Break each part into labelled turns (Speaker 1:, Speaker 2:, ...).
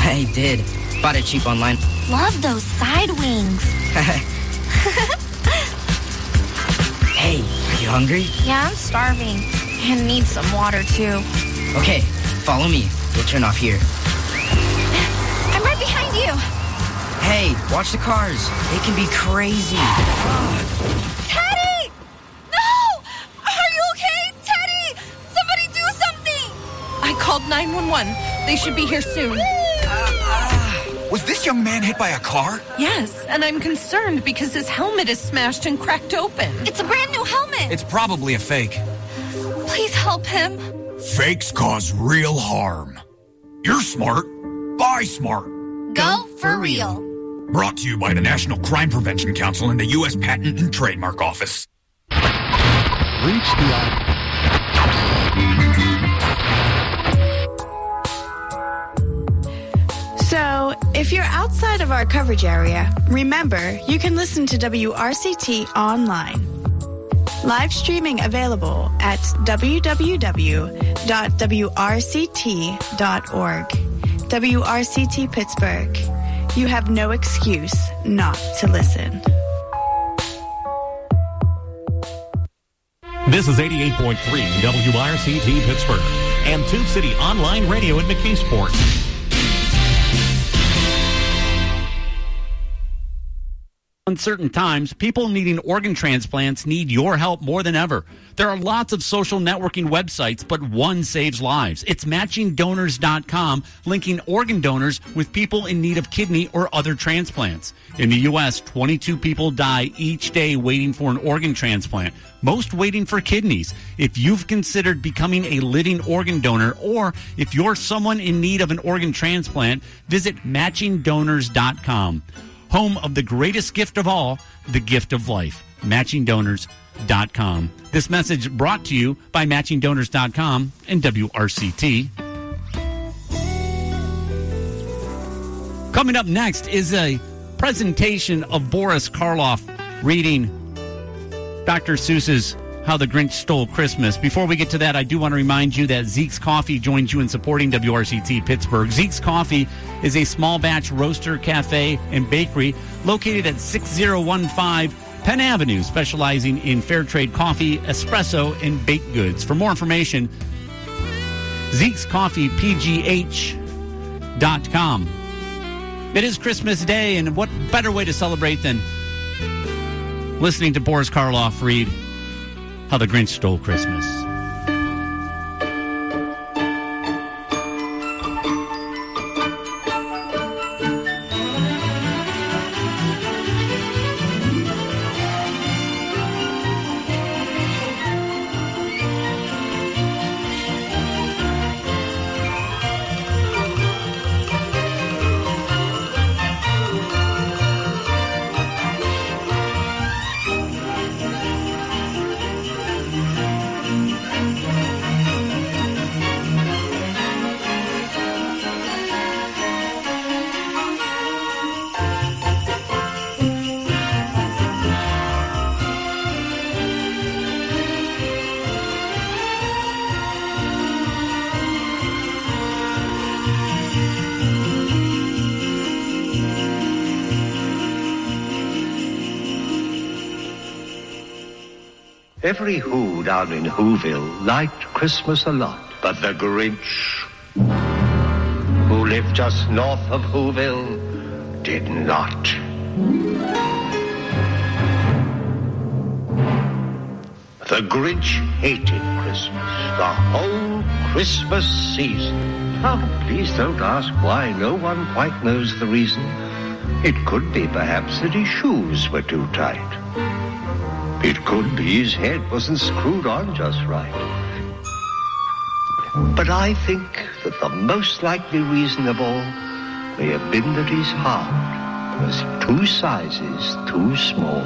Speaker 1: I did. Bought it cheap online.
Speaker 2: Love those side wings.
Speaker 1: Hey, are you hungry?
Speaker 2: Yeah, I'm starving. And need some water, too.
Speaker 1: Okay, follow me. We'll turn off here.
Speaker 2: I'm right behind you.
Speaker 1: Hey, watch the cars. They can be crazy.
Speaker 2: Teddy! No! Are you okay? Teddy! Somebody do something!
Speaker 3: I called 911. They should be here soon.
Speaker 4: Was this young man hit by a car?
Speaker 3: Yes, and I'm concerned because his helmet is smashed and cracked open.
Speaker 2: It's a brand new helmet.
Speaker 4: It's probably a fake.
Speaker 2: Please help him.
Speaker 4: Fakes cause real harm. You're smart. Buy smart.
Speaker 2: Go for real.
Speaker 4: Brought to you by the National Crime Prevention Council and the U.S. Patent and Trademark Office.
Speaker 5: Reach the
Speaker 6: So, if you're outside of our coverage area, remember you can listen to WRCT online. Live streaming available at www.wrct.org. WRCT Pittsburgh. You have no excuse not to listen.
Speaker 7: This is 88.3 WRCT Pittsburgh and Tube City Online Radio in McKeesport.
Speaker 8: Uncertain times, people needing organ transplants need your help more than ever. There are lots of social networking websites, but one saves lives. It's matchingdonors.com, linking organ donors with people in need of kidney or other transplants. In the U.S., 22 people die each day waiting for an organ transplant, most waiting for kidneys. If you've considered becoming a living organ donor or if you're someone in need of an organ transplant, visit matchingdonors.com. Home of the greatest gift of all, the gift of life. MatchingDonors.com. This message brought to you by MatchingDonors.com and WRCT. Coming up next is a presentation of Boris Karloff reading Dr. Seuss's How the Grinch Stole Christmas. Before we get to that, I do want to remind you that Zeke's Coffee joins you in supporting WRCT Pittsburgh. Zeke's Coffee is a small batch roaster, cafe, and bakery located at 6015 Penn Avenue, specializing in fair trade coffee, espresso, and baked goods. For more information, Zeke's Coffee, PGH.com. It is Christmas Day, and what better way to celebrate than listening to Boris Karloff read How the Grinch Stole Christmas.
Speaker 9: Every Who down in Whoville liked Christmas a lot, but the Grinch, who lived just north of Whoville, did not. The Grinch hated Christmas, the whole Christmas season. Oh, please don't ask why. No one quite knows the reason. It could be perhaps that his shoes were too tight. It could be his head wasn't screwed on just right. But I think that the most likely reason of all may have been that his heart was 2 sizes too small.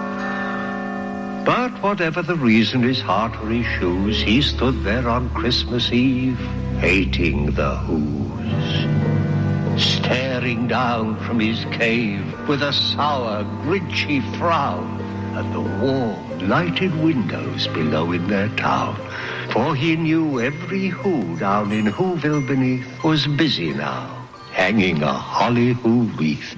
Speaker 9: But whatever the reason, his heart or his shoes, he stood there on Christmas Eve, hating the Whos, staring down from his cave with a sour, grinchy frown at the warm, lighted windows below in their town. For he knew every Who down in Whoville beneath was busy now, hanging a holly-hoo wreath.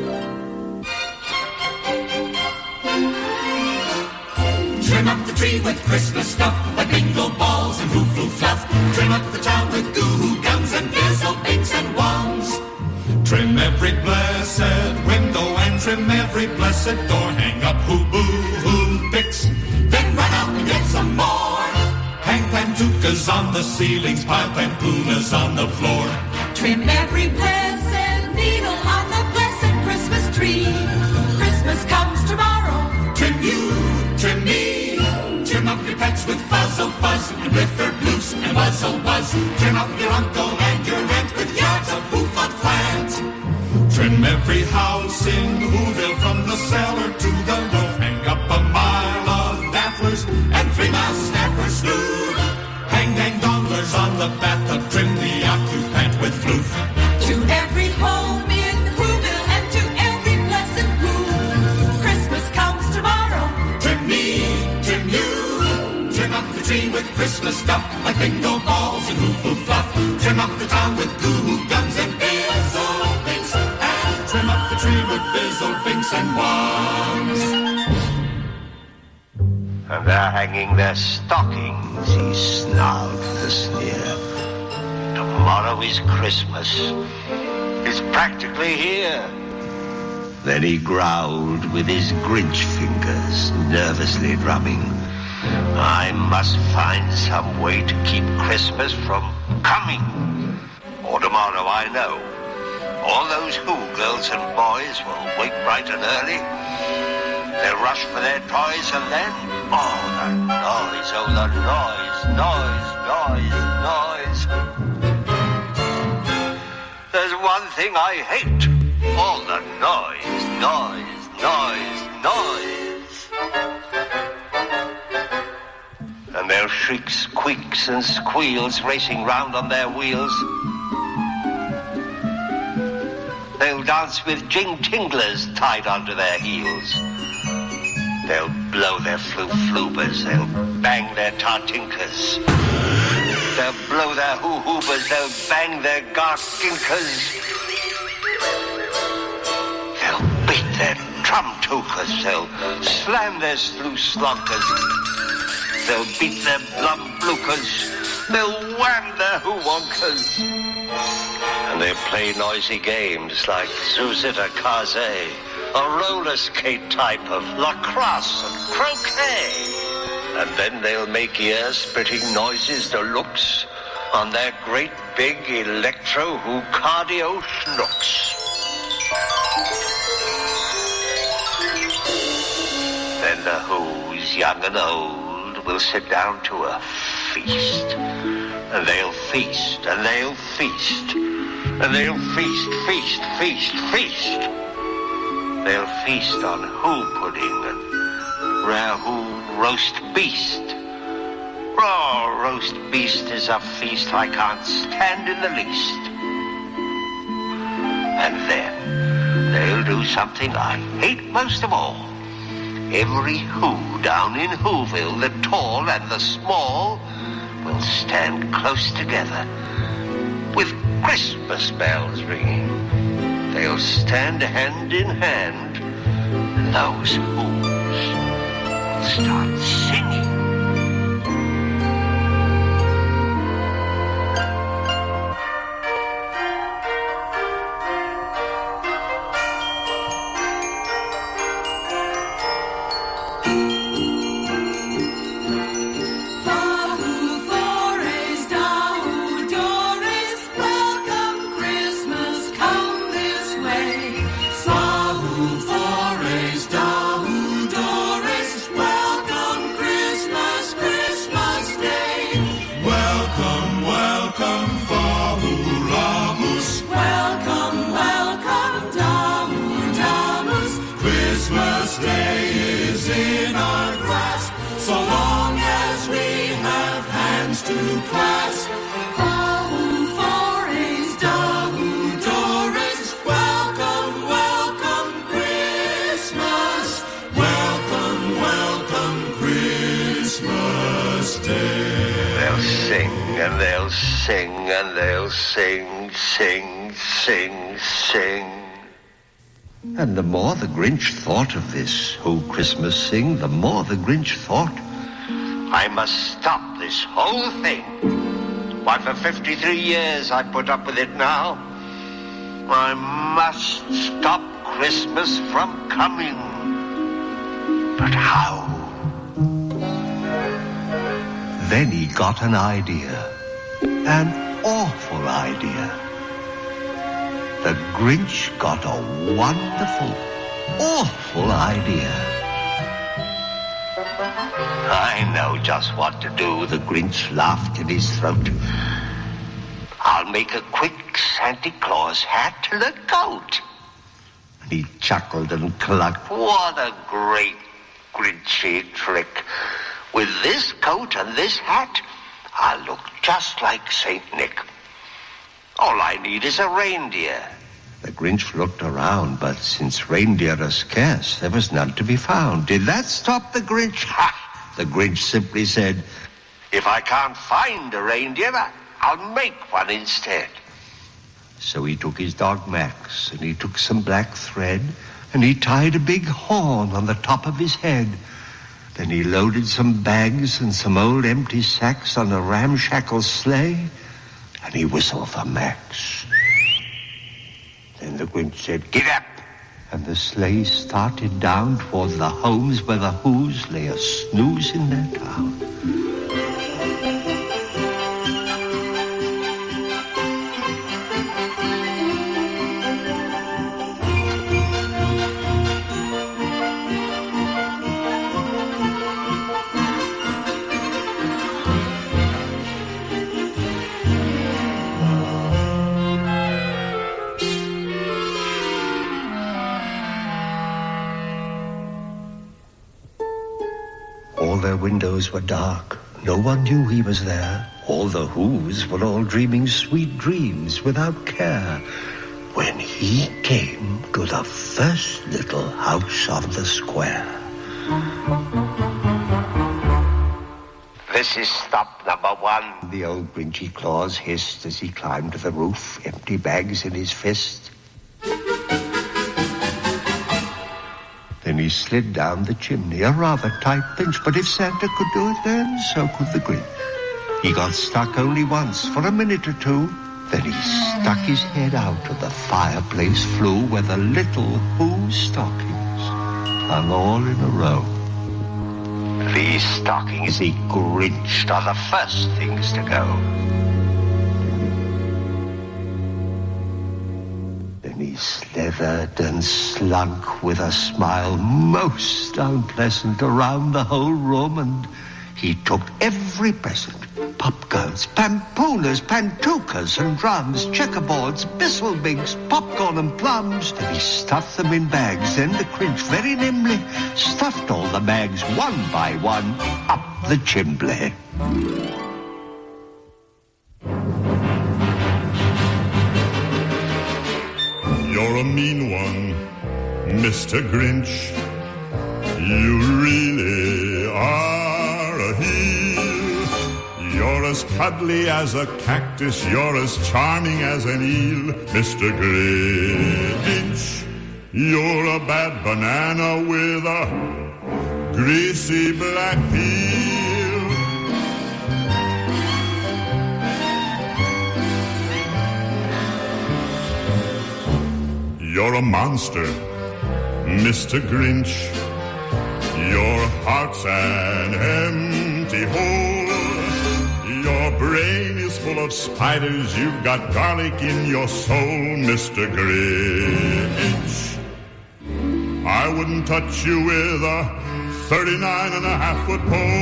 Speaker 10: Trim up the tree with Christmas stuff, like bingo balls and hoo-foo fluff. Trim up the town with goo-hoo gums and bizzle binks and wands. Trim every blessed window and trim every blessed door. Hang up hoo-boo-hoo picks, then run out and get some more. Hang pantukas on the ceilings, pile pampunas on the floor.
Speaker 2: Trim every blessed needle on the blessed Christmas tree. Christmas comes tomorrow.
Speaker 10: Trim you, trim me. Trim up your pets with fuzzle fuzz and riffer bloofs and wuzzle buzz. Trim up your uncle and your aunt with yards of hoof-up plant. Trim every house in Whoville from the cellar to the roof. Hang up a mile of dafflers and 3 miles of snapper slew. Hang dang donglers on the bathtub. Trim the occupant with floof.
Speaker 2: To every home in Whoville and to every blessed room. Christmas comes tomorrow.
Speaker 10: Trim me, trim you. Trim up the tree with Christmas stuff, like bingo balls and hoo-foo fluff. Trim up the town with goo-hoo guns and bizzle binks. And trim up the tree with bizzle binks and wands.
Speaker 9: And they're hanging their stockings, he snarled with a sneer. Tomorrow is Christmas. It's practically here. Then he growled with his Grinch fingers, nervously drumming. I must find some way to keep Christmas from coming. Or tomorrow, I know. All those Who girls and boys will wake bright and early. They'll rush for their toys and then, oh, the noise, noise. There's one thing I hate. All the noise. And their shrieks, squeaks, and squeals racing round on their wheels. They'll dance with jing-tinglers tied onto their heels. They'll blow their floo-floobers, they'll bang their tartinkers. They'll blow their hoo-hoobers, they'll bang their garkinkers. They'll beat their trum-tokers, they'll slam their sloo-slonkers. They'll beat their blum-blookers, they'll wham their hoo-wonkers. And they'll play noisy games like Zuzita Kaze, a roller skate type of lacrosse and croquet. And then they'll make ear-splitting noises deluxe on their great big electro-hoo-cardio schnooks. Then the Who's, young and old, will sit down to a feast. And they'll feast, and they'll feast. And they'll feast. They'll feast on Who pudding and rare Who roast beast. Raw roast beast is a feast I can't stand in the least. And then they'll do something I hate most of all. Every Who down in Whoville, the tall and the small, will stand close together with Christmas bells ringing. They'll stand hand in hand, and those Who's will start singing. sing, sing. And the more the Grinch thought of this "Oh Christmas Sing," the more the Grinch thought, I must stop this whole thing. Why, for 53 years I put up with it now. I must stop Christmas from coming. But how? Then he got an idea. An awful idea. The Grinch got a wonderful, awful idea. I know just what to do, the Grinch laughed in his throat. I'll make a quick Santa Claus hat and a coat. And he chuckled and clucked. What a great Grinchy trick. With this coat and this hat, I'll look just like Saint Nick. All I need is a reindeer. The Grinch looked around, but since reindeer are scarce, there was none to be found. Did that stop the Grinch? Ha! The Grinch simply said, if I can't find a reindeer, I'll make one instead. So he took his dog Max, and he took some black thread, and he tied a big horn on the top of his head. Then he loaded some bags and some old empty sacks on a ramshackle sleigh, and he whistled for Max. Then the Grinch said, get up! And the sleigh started down towards the homes where the Who's lay a snooze in their town. All their windows were dark. No one knew he was there. All the Who's were all dreaming sweet dreams without care. When he came to the first little house on the square. This is stop number one, the old Grinchy Claus hissed as he climbed to the roof, empty bags in his fist. Then he slid down the chimney, a rather tight pinch, but if Santa could do it then, so could the Grinch. He got stuck only once, for a minute or two. Then he stuck his head out of the fireplace flue where the little Who's stockings hung all in a row. These stockings he Grinched are the first things to go. He slithered and slunk with a smile most unpleasant around the whole room, and he took every present. Popguns, pampooners, pantookas and drums, checkerboards, bisselbinks, popcorn and plums. And he stuffed them in bags. Then the Grinch very nimbly stuffed all the bags one by one up the chimbley.
Speaker 10: You're a mean one, Mr. Grinch. You really are a heel. You're as cuddly as a cactus. You're as charming as an eel, Mr. Grinch. You're a bad banana with a greasy black peel. You're a monster, Mr. Grinch. Your heart's an empty hole. Your brain is full of spiders. You've got garlic in your soul, Mr. Grinch. I wouldn't touch you with a 39.5-foot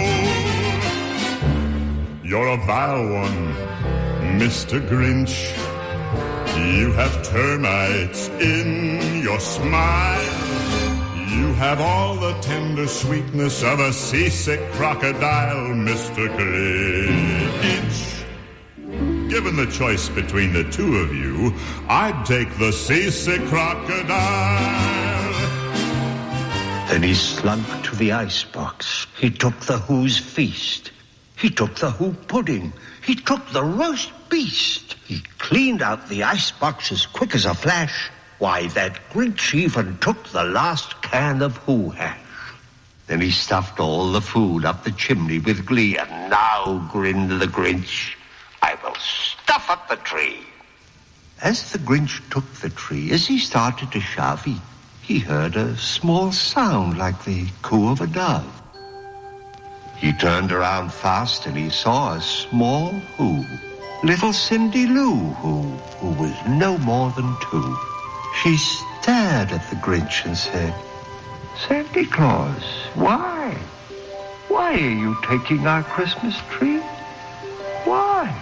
Speaker 10: pole. You're a vile one, Mr. Grinch. You have termites in your smile. You have all the tender sweetness of a seasick crocodile, Mr. Grinch. Given the choice between the two of you, I'd take the seasick crocodile.
Speaker 9: Then he slunk to the icebox. He took the Who's feast. He took the Who pudding. He took the roast beast. He cleaned out the icebox as quick as a flash. Why, that Grinch even took the last can of Who hash. Then he stuffed all the food up the chimney with glee. And now, grinned the Grinch, I will stuff up the tree. As the Grinch took the tree, as he started to shove, he heard a small sound like the coo of a dove. He turned around fast and he saw a small Who, little Cindy Lou who was no more than 2. She stared at the Grinch and said, Santa Claus, why? Why are you taking our Christmas tree? Why?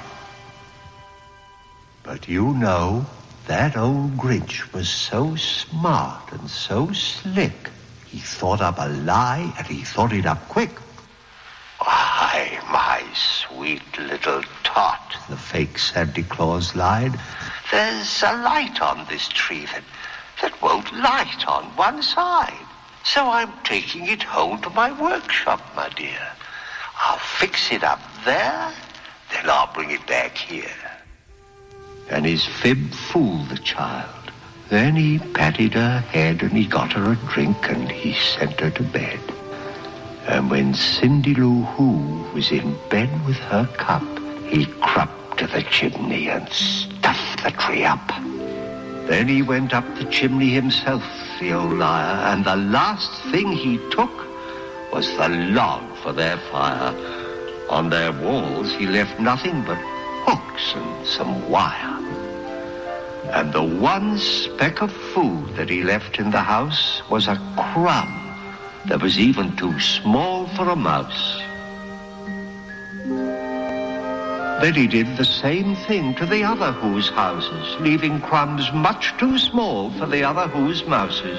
Speaker 9: But you know, that old Grinch was so smart and so slick. He thought up a lie, and he thought it up quick. Why, my sweet little tot, the fake Santa Claus lied. There's a light on this tree that won't light on one side. So I'm taking it home to my workshop, my dear. I'll fix it up there, then I'll bring it back here. And his fib fooled the child. Then he patted her head and he got her a drink and he sent her to bed. And when Cindy Lou Who was in bed with her cup, he crept to the chimney and stuffed the tree up. Then he went up the chimney himself, the old liar, and the last thing he took was the log for their fire. On their walls he left nothing but hooks and some wire. And the one speck of food that he left in the house was a crumb that was even too small for a mouse. Then he did the same thing to the other Who's houses, leaving crumbs much too small for the other Who's mouses.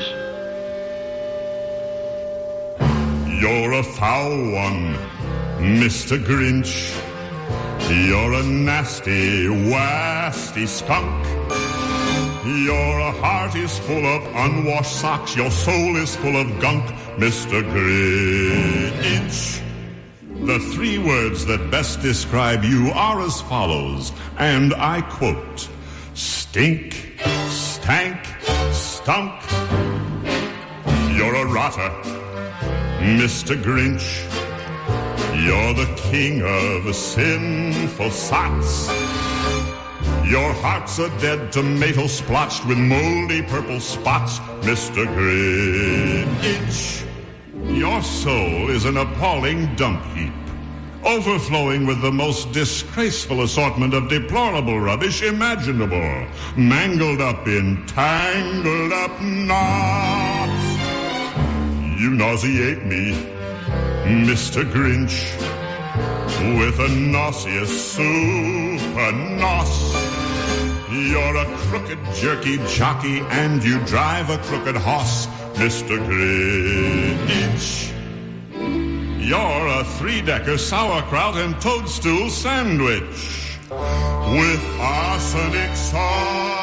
Speaker 10: You're a foul one, Mr. Grinch. You're a nasty, wasty skunk. Your heart is full of unwashed socks. Your soul is full of gunk, Mr. Grinch. The 3 words that best describe you are as follows, and I quote, stink, stank, stunk. You're a rotter, Mr. Grinch. You're the king of sinful sots. Your heart's a dead tomato splotched with moldy purple spots, Mr. Grinch. Your soul is an appalling dump heap, overflowing with the most disgraceful assortment of deplorable rubbish imaginable, mangled up in tangled up knots. You nauseate me, Mr. Grinch, with a nauseous super nos. You're a crooked jerky jockey and you drive a crooked hoss, Mr. Grinch. You're a 3-decker sauerkraut and toadstool sandwich with arsenic sauce.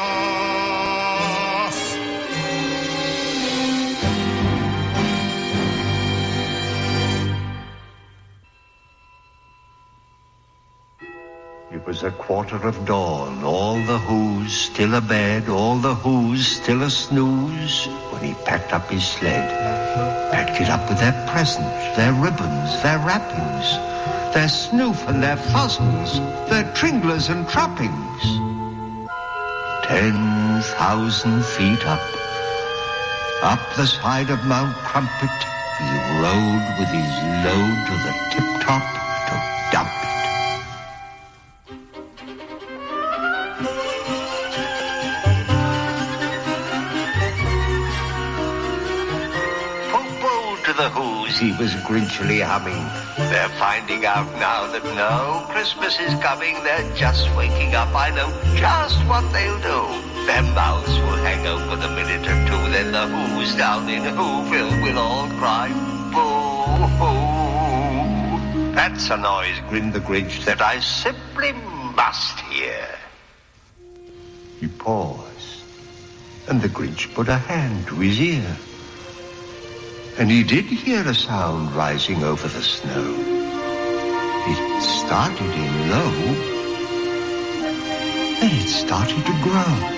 Speaker 9: It was a quarter of dawn, all the Who's still abed, all the Who's still a snooze, when he packed up his sled. Packed it up with their presents, their ribbons, their wrappings, their snoof and their fuzzles, their tringlers and trappings. 10,000 feet up the side of Mount Crumpet, he rode with his load to the tip-top to dump it. The Who's, he was grinchily humming. They're finding out now that no Christmas is coming. They're just waking up. I know just what they'll do. Their mouths will hang open a minute or two. Then the Who's down in Whoville will all cry, boo-hoo. That's a noise, grinned the Grinch, that I simply must hear. He paused, and the Grinch put a hand to his ear. And he did hear a sound rising over the snow. It started in low, then it started to grow.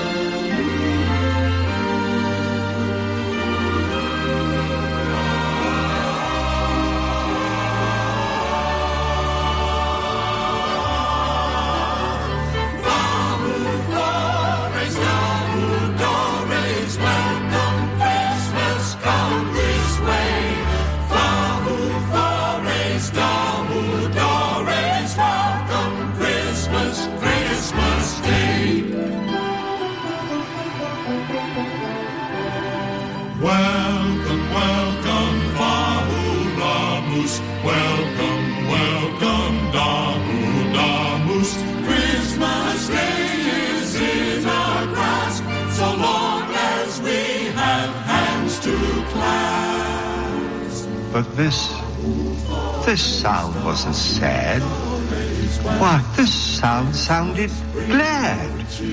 Speaker 9: But this sound wasn't sad. Why, this sound sounded glad.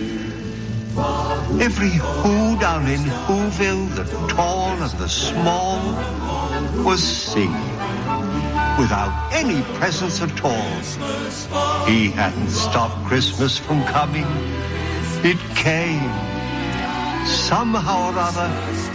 Speaker 9: Every who down in Whoville, the tall and the small, was singing without any presents at all. He hadn't stopped Christmas from coming. It came. Somehow or other,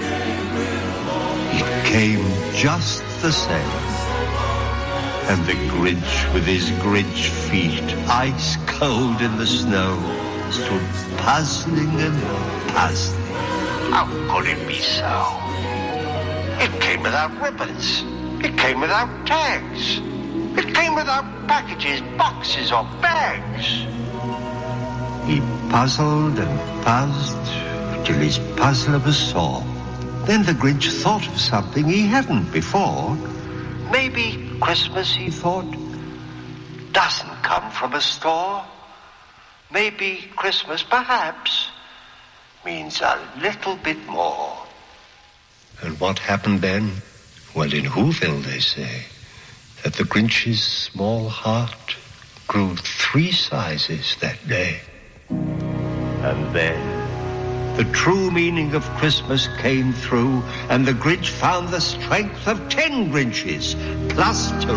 Speaker 9: it came just the same. And the Grinch with his Grinch feet, ice cold in the snow, stood puzzling and puzzling. How could it be so? It came without ribbons. It came without tags. It came without packages, boxes, or bags. He puzzled and puzzled till his puzzler was sore. Then the Grinch thought of something he hadn't before. Maybe Christmas, he thought, doesn't come from a store. Maybe Christmas, perhaps, means a little bit more. And what happened then? Well, in Whoville, they say that the Grinch's small heart grew 3 sizes that day. And then the true meaning of Christmas came through, and the Grinch found the strength of 10 Grinches, plus 2.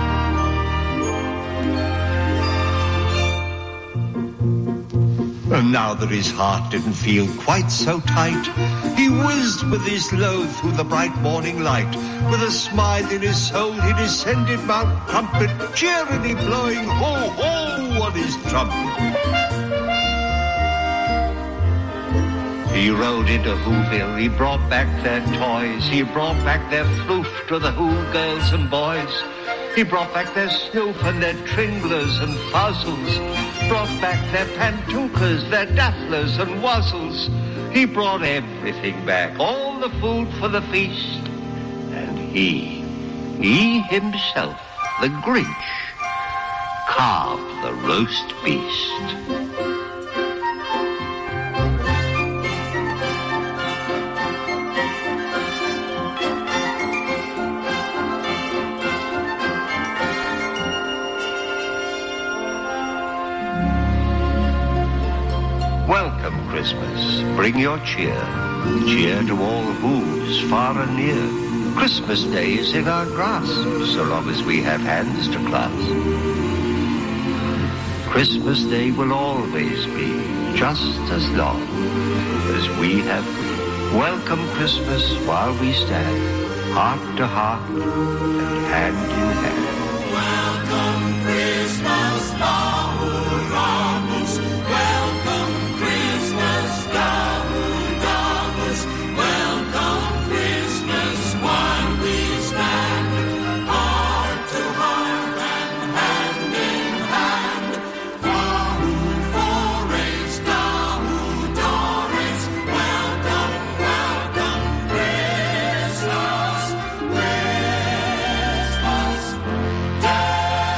Speaker 9: And now that his heart didn't feel quite so tight, he whizzed with his load through the bright morning light. With a smile in his soul, he descended Mount Crumpet, cheerily blowing ho-ho on his trumpet. He rode into Whoville, he brought back their toys, he brought back their floof to the Who girls and boys. He brought back their snoof and their tringlers and fuzzles, brought back their pantookas, their dafflers and wuzzles. He brought everything back, all the food for the feast. And he himself, the Grinch, carved the roast beast. Welcome, Christmas. Bring your cheer. Cheer to all Who's far and near. Christmas Day is in our grasp, so long as we have hands to clasp. Christmas Day will always be just as long as we have been. Welcome Christmas while we stand, heart to heart and hand in hand.
Speaker 10: Welcome Christmas, Damus. Welcome Christmas, Damus. Welcome Christmas while we stand, heart to heart and hand in hand. Damu Fores, Damu Dores. Welcome, welcome Christmas, Christmas Day.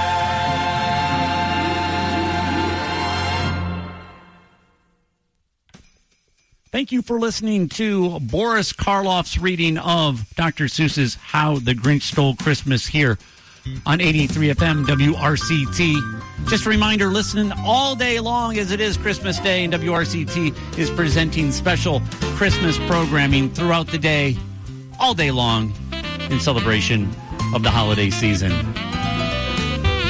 Speaker 8: Thank you for listening to Boris Karloff's reading of Dr. Seuss's How the Grinch Stole Christmas here on 88.3 FM WRCT. Just a reminder, listen all day long as it is Christmas Day, and WRCT is presenting special Christmas programming throughout the day, all day long, in celebration of the holiday season.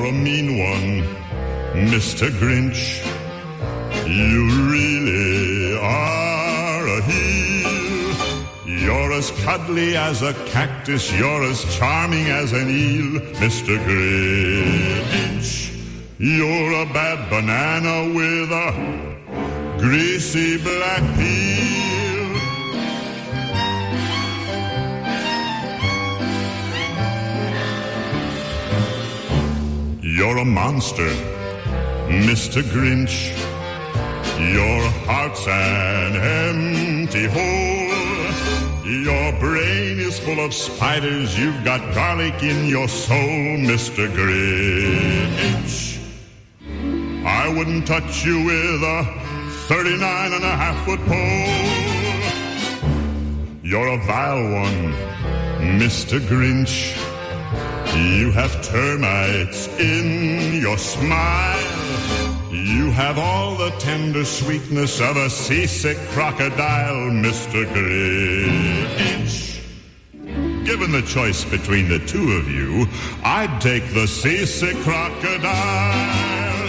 Speaker 10: You're a mean one, Mr. Grinch. You really are a heel. You're as cuddly as a cactus. You're as charming as an eel, Mr. Grinch. You're a bad banana with a greasy black peel. You're a monster, Mr. Grinch. Your heart's an empty hole. Your brain is full of spiders. You've got garlic in your soul, Mr. Grinch. I wouldn't touch you with a 39.5-foot pole. You're a vile one, Mr. Grinch. You have termites in your smile. You have all the tender sweetness of a seasick crocodile, Mr. Grinch. Given the choice between the two of you, I'd take the seasick crocodile.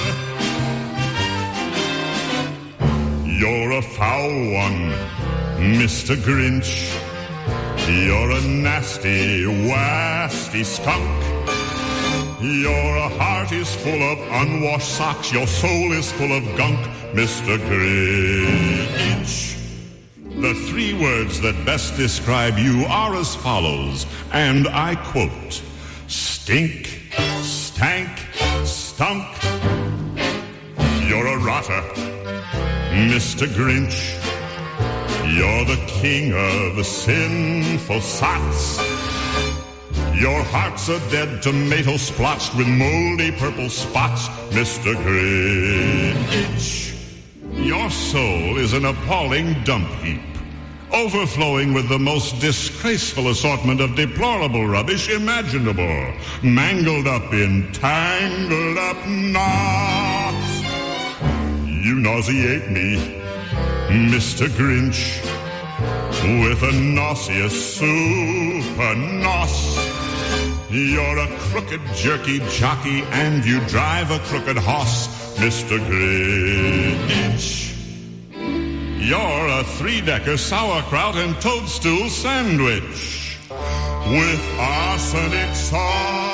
Speaker 10: You're a foul one, Mr. Grinch. You're a nasty, wasty skunk. Your heart is full of unwashed socks. Your soul is full of gunk, Mr. Grinch. The three words that best describe you are as follows, and I quote: stink, stank, stunk. You're a rotter, Mr. Grinch. You're the king of sinful sots. Your heart's a dead tomato splotched with moldy purple spots, Mr. Grinch. Your soul is an appalling dump heap, overflowing with the most disgraceful assortment of deplorable rubbish imaginable, mangled up in tangled up knots. You nauseate me, Mr. Grinch, with a nauseous super nos. You're a crooked jerky jockey and you drive a crooked hoss, Mr. Grinch. You're a three-decker sauerkraut and toadstool sandwich with arsenic sauce.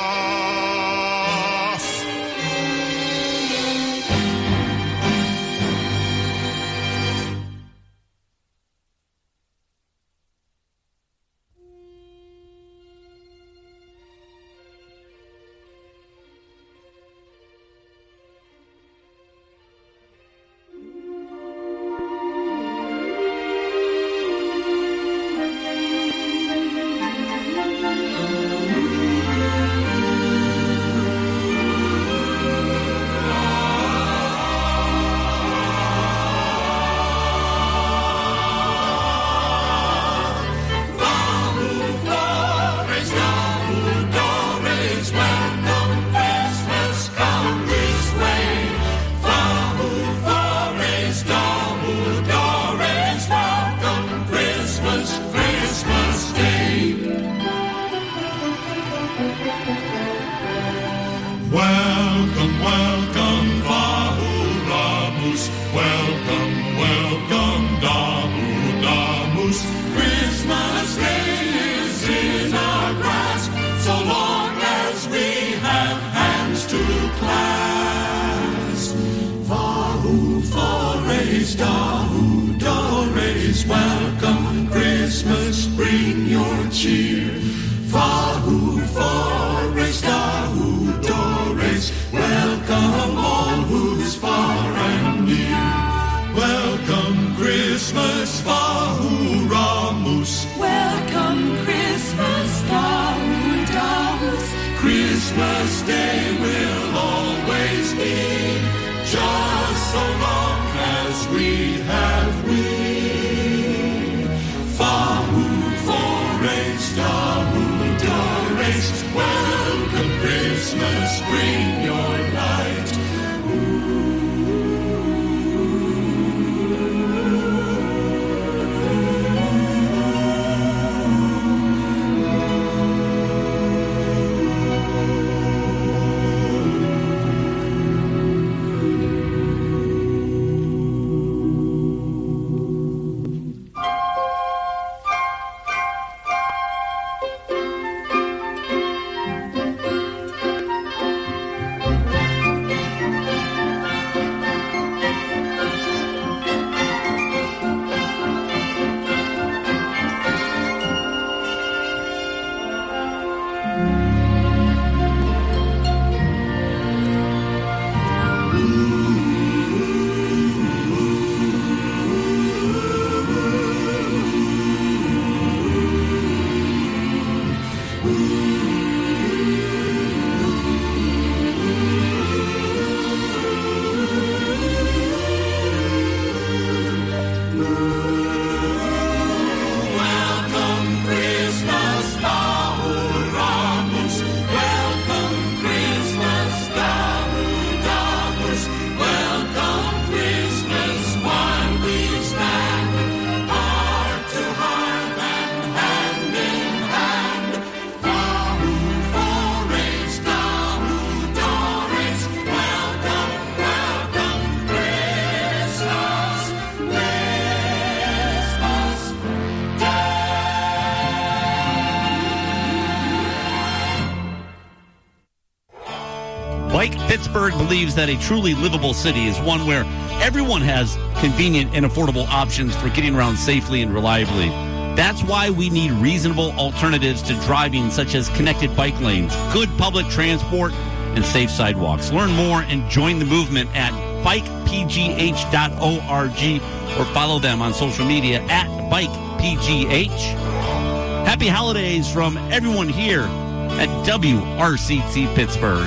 Speaker 8: Bike Pittsburgh believes that a truly livable city is one where everyone has convenient and affordable options for getting around safely and reliably. That's why we need reasonable alternatives to driving, such as connected bike lanes, good public transport, and safe sidewalks. Learn more and join the movement at bikepgh.org or follow them on social media at bikepgh. Happy holidays from everyone here at WRCT Pittsburgh.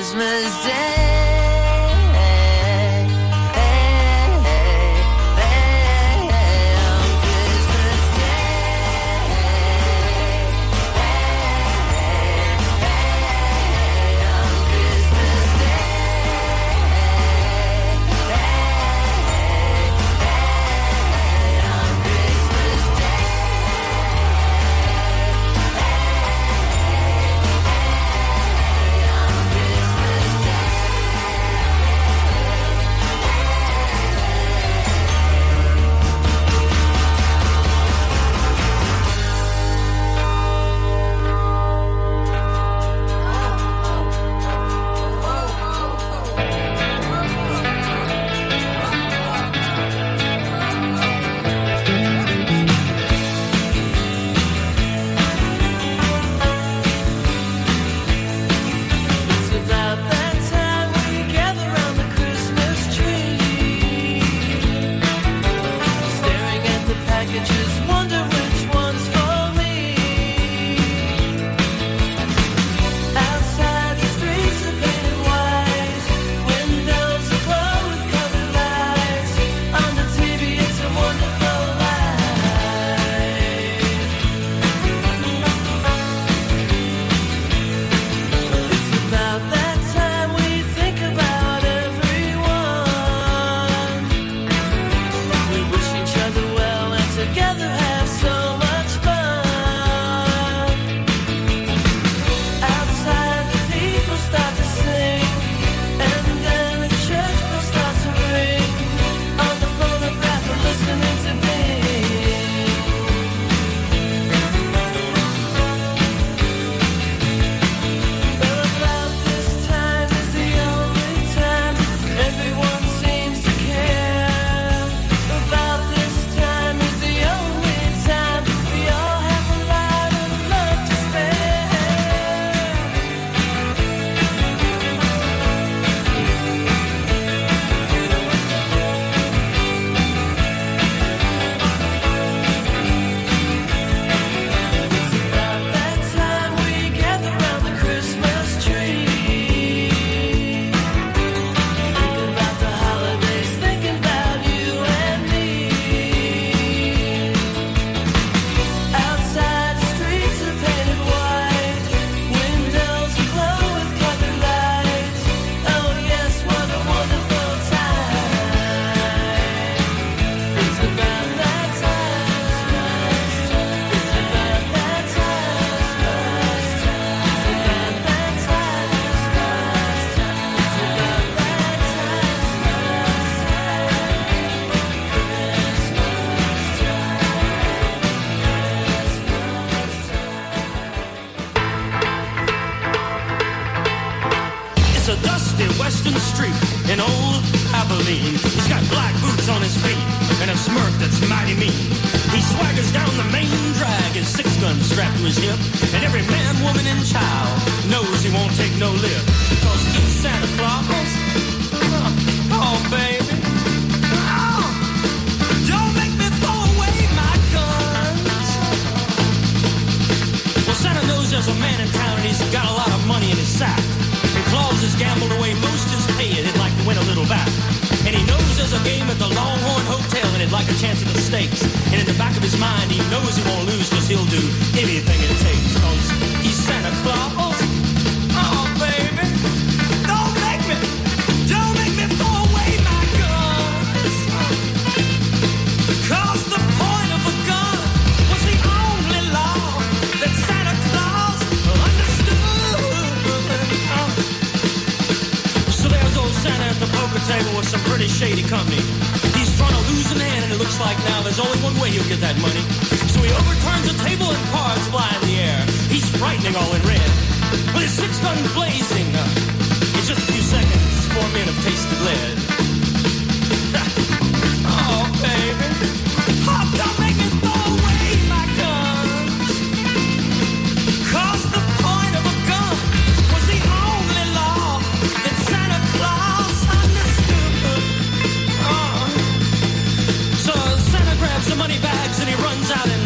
Speaker 11: Christmas Day.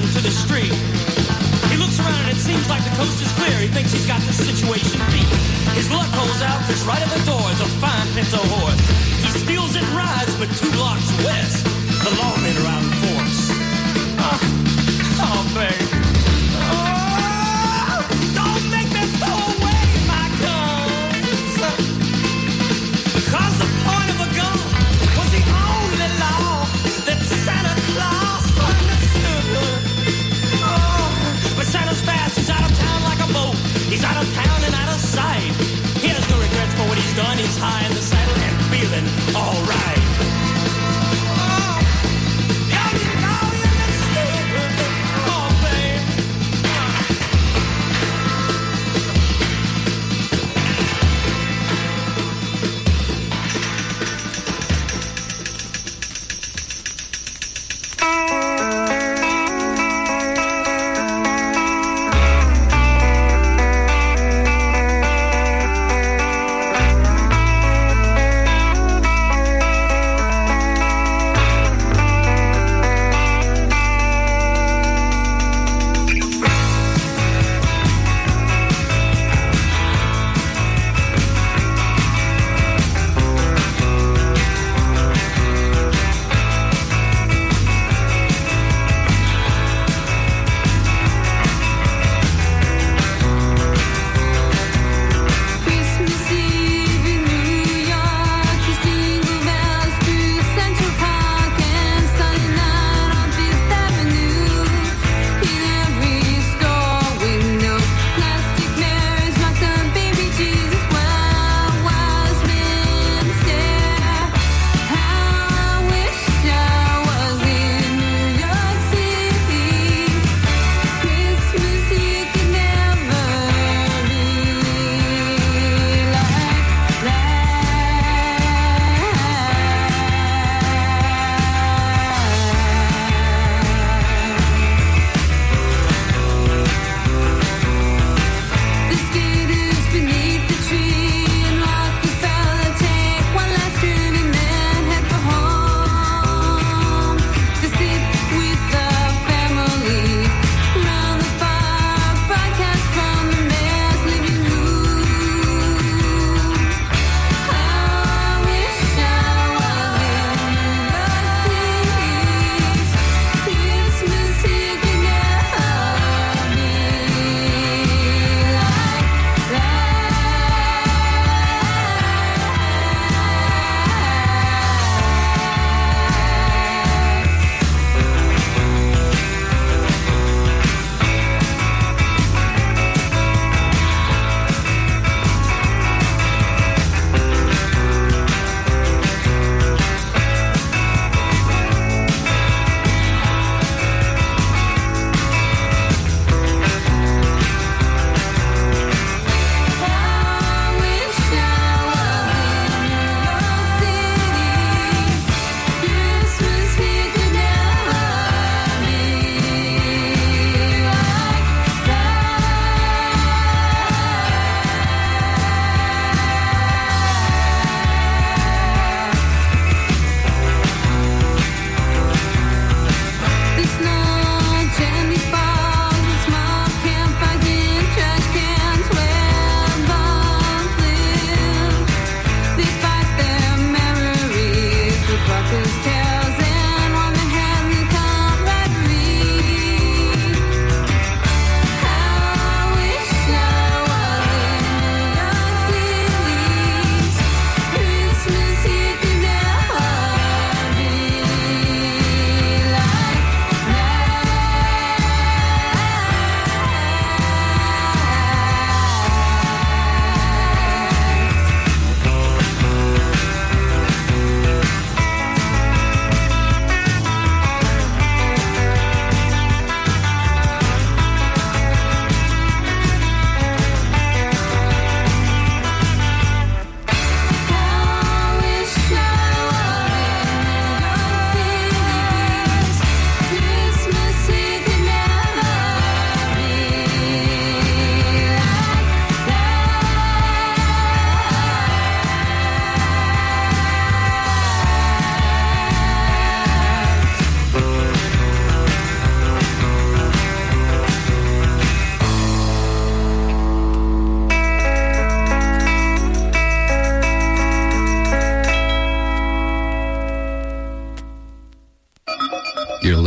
Speaker 12: Seems like the coast is clear. He thinks he's got the situation beat.
Speaker 11: His luck holds out, cause right at the door is a fine pinto horse. He steals and rides, but 2 blocks west, the lawmen are out in force. Oh, babe. Oh, don't make me throw away my guns. Because the point of a gun was the only law that Santa Claus understood. Oh, but Santa's fast, he's out of town like a boat. He's out of town and out of sight. He has no regrets for what he's done. He's high in the saddle and feeling all right. Oh,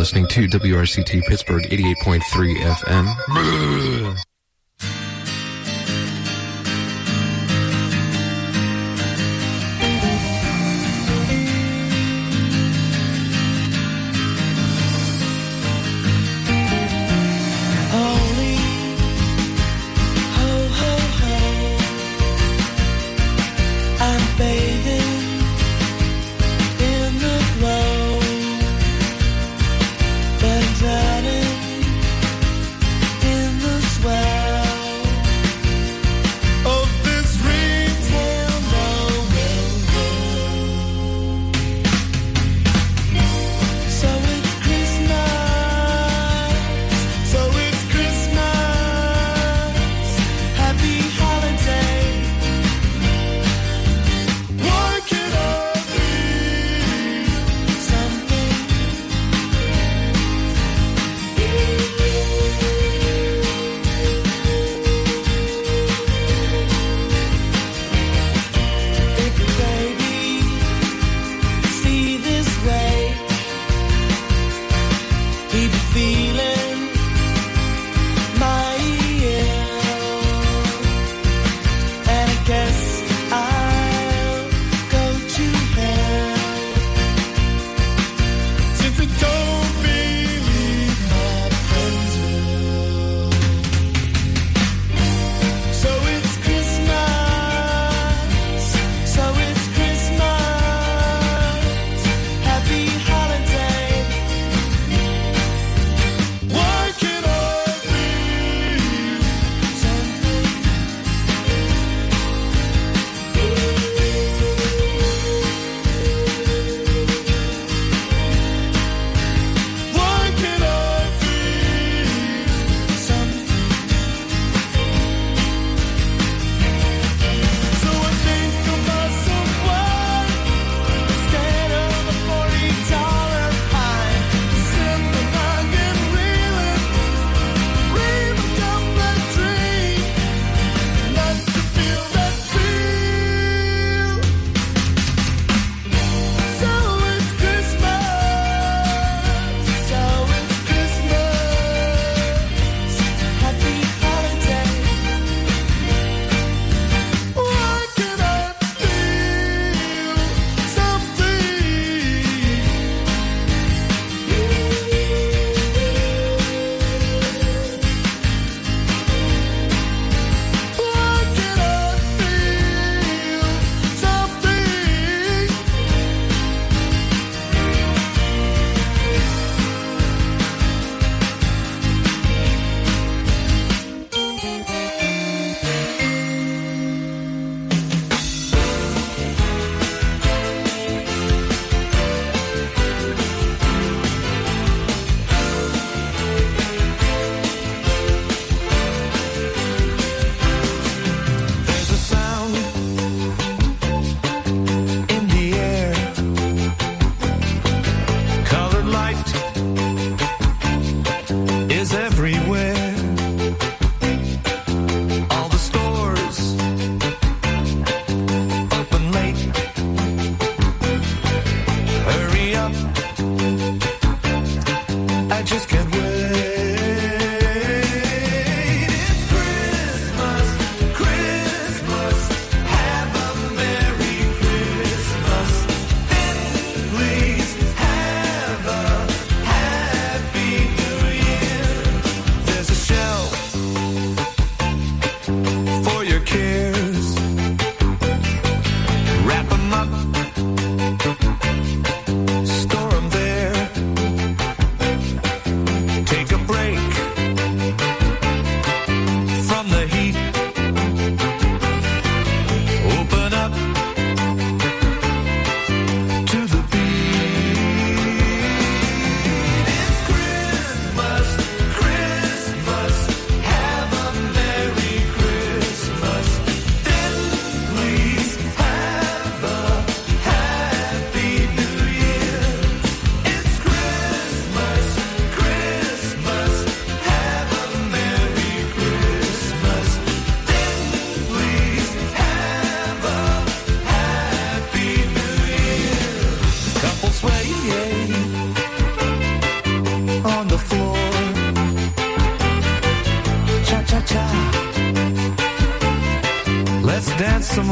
Speaker 12: listening to WRCT Pittsburgh 88.3 FM.
Speaker 11: Drowning in the swell.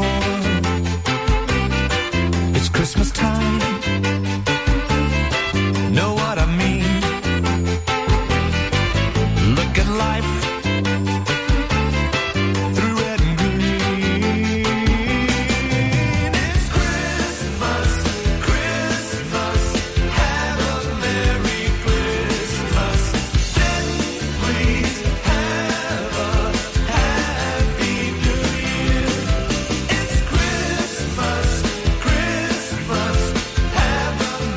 Speaker 10: It's Christmas time. Know what I mean? Look at life through red and green. It's Christmas, Christmas. Have a Merry Christmas. Then please have a Happy New Year. It's Christmas, Christmas. Have a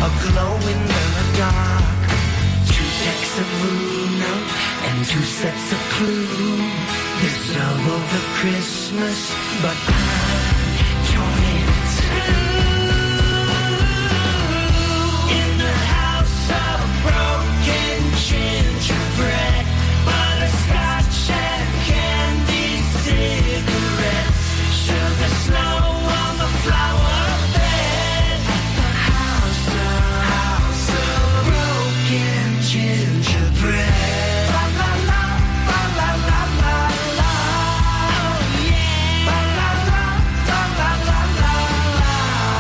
Speaker 11: aglow in the dark. 2 decks of Uno and 2 sets of Clue. There's all over Christmas, but I'm torn in two. In the house of broken gingerbread, butterscotch and candy cigarettes, sugar snow on the flower bed. House of broken gingerbread. La la la, la la la la la. Oh yeah. La la la, la la la la la.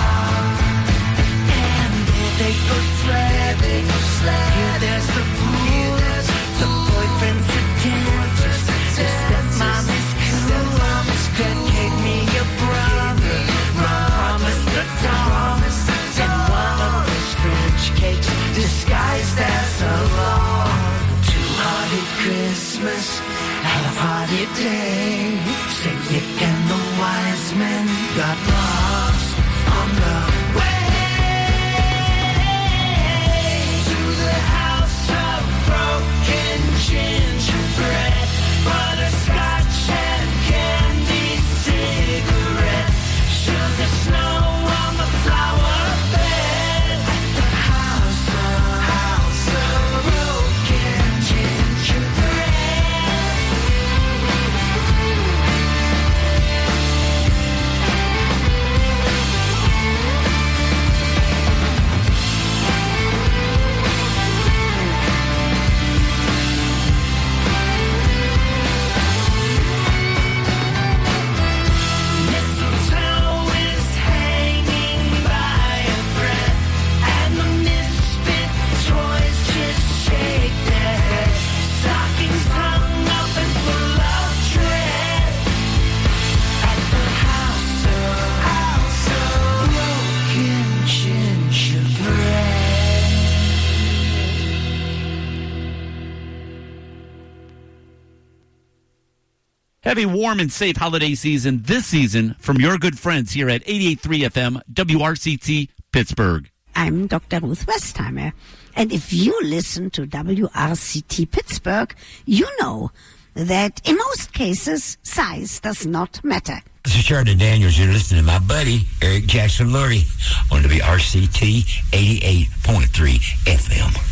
Speaker 11: And there they go sled, Here there's the pool, the boyfriend's a dentist, the stepmom is cool. Dedicate me a brother, promise the Thomas, and one of the Scrooge cakes disguised as a log. 2-hearted Christmas, half-hearted day. Saint Nick and the wise men got lost on the way to the house of broken gingerbread, butterscotch and candy cigarettes, sugar snow on the flower bed. The house of broken gingerbread. Mistletoe is hanging by a thread, and the misfit toys just shake their heads. Stockings hung up and full of dread at the house of broken gingerbread.
Speaker 8: Have a warm and safe holiday season this season from your good friends here at 88.3 FM WRCT Pittsburgh.
Speaker 13: I'm Dr. Ruth Westheimer, and if you listen to WRCT Pittsburgh, you know that in most cases, size does not matter.
Speaker 14: This is Sheridan Daniels. You're listening to my buddy, Eric Jackson Lurie, on WRCT 88.3 FM.